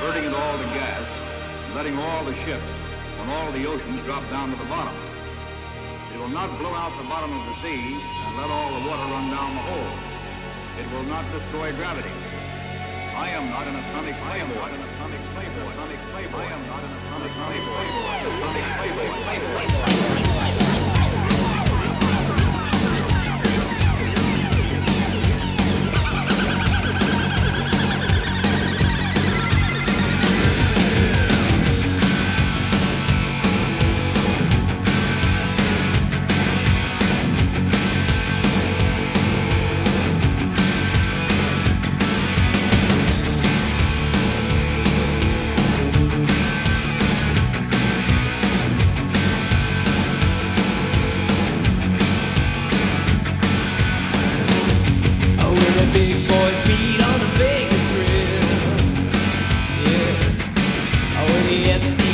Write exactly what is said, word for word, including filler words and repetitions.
converting it all to gas, and letting all the ships on all the oceans drop down to the bottom. It will not blow out the bottom of the sea and let all the water run down the hole. It will not destroy gravity. I am not an atomic playboy. I am not an atomic playboy. Atomic playboy. I am not an atomic playboy. Atomic playboy. Playboy. Yes.